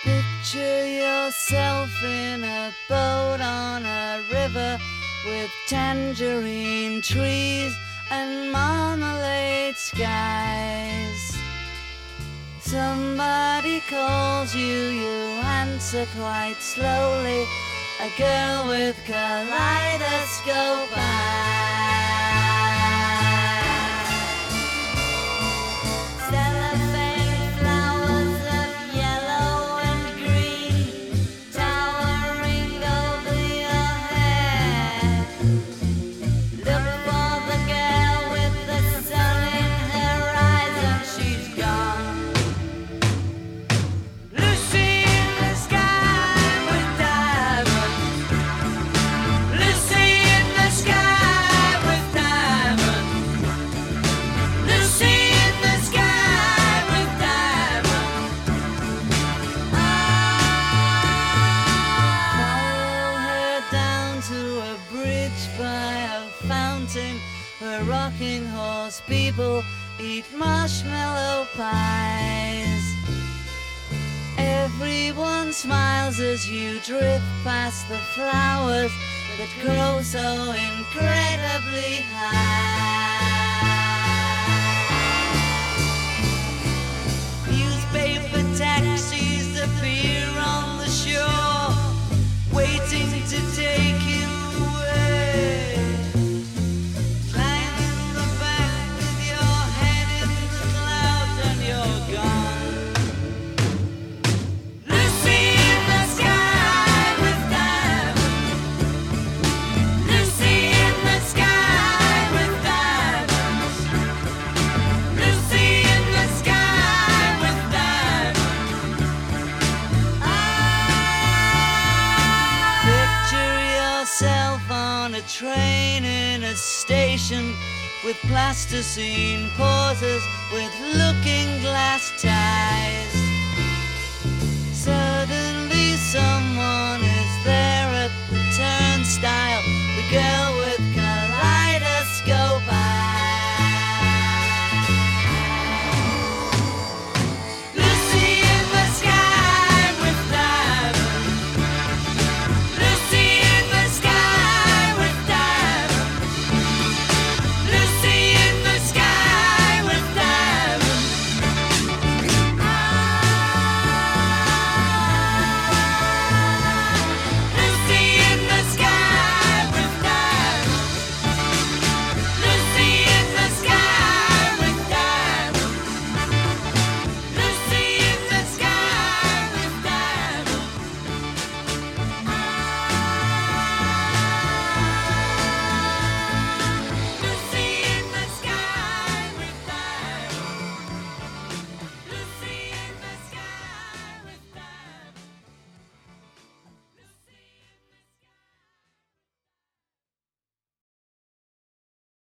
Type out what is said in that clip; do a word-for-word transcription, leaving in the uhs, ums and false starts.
Picture yourself in a boat on a river with tangerine trees and marmalade skies. Somebody calls you, you answer quite slowly. A girl with kaleidoscope eyes. Cellophane flowers of yellow and green towering over your head. Look for the girl with the sun in her eyes and she's gone. Lucy in the sky with diamonds. Lucy in the sky with diamonds. Lucy in the sky with diamonds. Follow her down to a bridge by a fountain where rocking horse people eat marshmallow pies. Everyone smiles as you drift past the flowers that grow so incredibly high. Newspaper taxis appear on the shore, waiting to take you away. Climb in the back with your head in the clouds and you're gone. Lucy in the sky with diamonds. Lucy in the sky with diamonds. Lucy in the sky with diamonds. Picture yourself on a train in a station with plasticine pauses with looking glass ties. Suddenly someone is there at the turnstile. The girl